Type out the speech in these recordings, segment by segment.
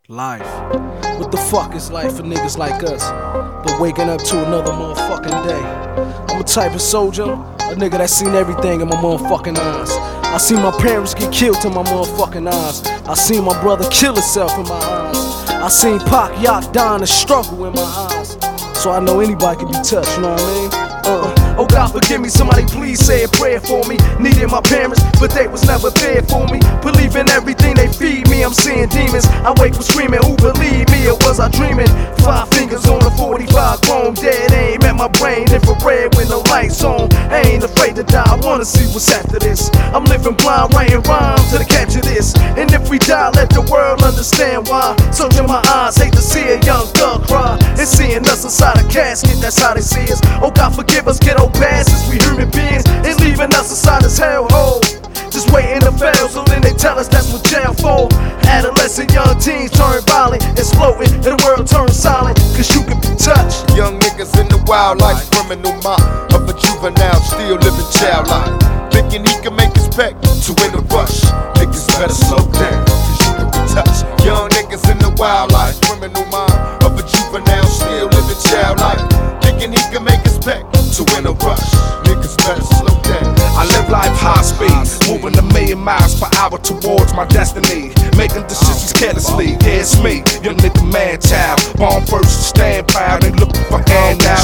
Life. What the fuck is life for niggas like us? But waking up to another motherfucking day. I'm a type of soldier, a nigga that seen everything in my motherfucking eyes. I seen my parents get killed in my motherfucking eyes. I seen my brother kill himself in my eyes. I seen Pac Yacht die in the struggle in my eyes. So I know anybody can be touched, you know what I mean? Oh God forgive me, somebody please say a prayer for me. Needed my parents, but they was never there for me. Believe in everything they feed me, I'm seeing demons. I wake up screaming, who believe me or was I dreaming? 5 fingers on a 45 chrome, dead aim at my brain. Infrared with no lights on, I ain't afraid to die, I wanna see what's after this. I'm living blind, writing rhymes to capture this. And if we die, let the world understand why. Searching my eyes, hate to see a young girl cry. And seeing us inside a casket, that's how they see us. Oh God forgive us, ghetto bastards, we human beings. And leaving us inside this hellhole, just waiting to fail, so then they tell us that's what jail for. Adolescent young teens turn violent, exploding, and the world turns silent, cause you can be touched. Young niggas in the wildlife, criminal mind of a juvenile, still living child life. Thinking he can make his peck to win a rush. Niggas better slow down, cause you can be touched. Young niggas in the wildlife, criminal mind of a juvenile, still living child life. Thinking he can make his peck to win a rush. Niggas better slow down. I live life high speed, moving a million miles per hour towards my destiny. Making decisions carelessly, yeah it's me, young nigga man child. Born first to stand proud, ain't looking for handout.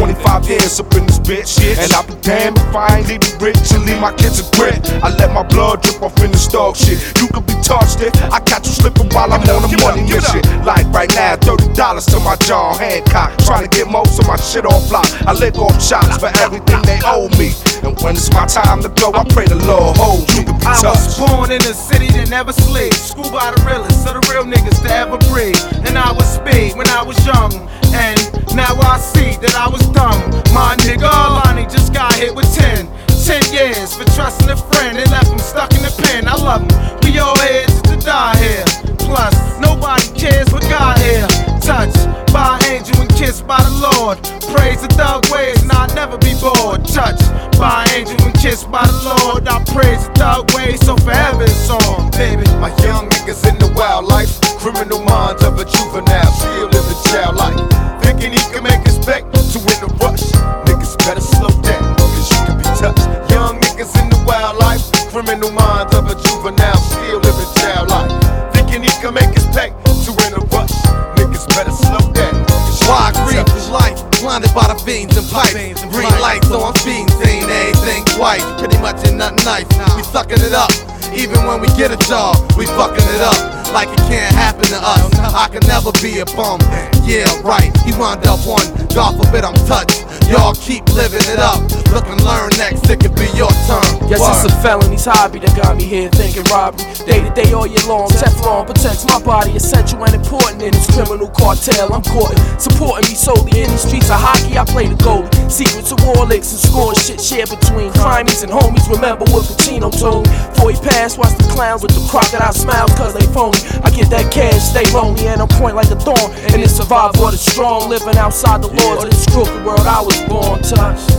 25 years up in this bitch, and I'll be damned if I ain't leaving rich and leave my kids a grit. I let my blood drip off in this dog shit. You could be touched it, I catch you slipping while I'm on a money mission. Like right now, $30 to my John Hancock, trying to get most of my shit off lock. I lick off shots for everything they owe me. And when it's my time to go, I pray the Lord hold you to be touched. I was born in a city that never sleeps, schooled by the realest, so the real niggas to ever breathe. And I was speed when I was young, and now I see that I was dumb. My nigga Alani just got hit with 10 years for trusting a friend. They left him stuck in the pen. I love him, we all here just to die here. Plus, nobody cares but God here. Touched by an angel and kissed by the Lord. Praise the thug ways and I'll never be bored. Touched by an angel and kissed by the Lord. I praise the thug ways, so forever it's on, baby. My young niggas in the wildlife, criminal minds of a juvenile, still living child life. Thinking he can make his peck to win the rush. Niggas better slow down, cause you can be touched. Young niggas in the wildlife, criminal minds of a juvenile, still living child life. Thinking he can make his peck to win a rush. Niggas better slow down. Why grieve is life, blinded by the veins and pipes. Green lights, so I'm fiends, ain't anything twice. Pretty much ain't nothing nice, we sucking it up. Even when we get a job, we fucking it up. Like it can't happen to us, I can never be a bum. Yeah, right, he wound up one, God forbid I'm touched. Y'all keep living it up, look and learn next, it could be your turn. Yes, it's a felony's hobby that got me here thinking robbery. Day to day, all year long, Teflon protects my body. Essential and important in this criminal cartel I'm courting. Supporting me solely in the streets of hockey, I play the goalie. Secrets of war licks and score shit shared between crimies and homies. Remember what Pacino told me. Before he passed, watch the clowns with the crocodile smiles cause they phony. I get that cash, stay lonely and I point like a thorn. And it's survival of the strong, living outside the laws of this crooked world I was born touched.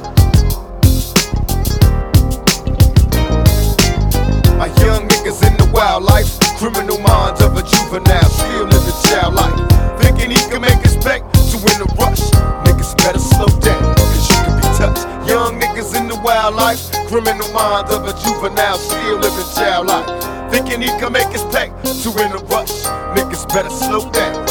My young niggas in the wildlife, criminal minds of a juvenile, still living child life. Thinking he can make his peck to win a rush. Niggas better slow down, cause you can be touched. Young niggas in the wildlife, criminal minds of a juvenile, still living child life. Thinking he can make his peck to win a rush. Niggas better slow down.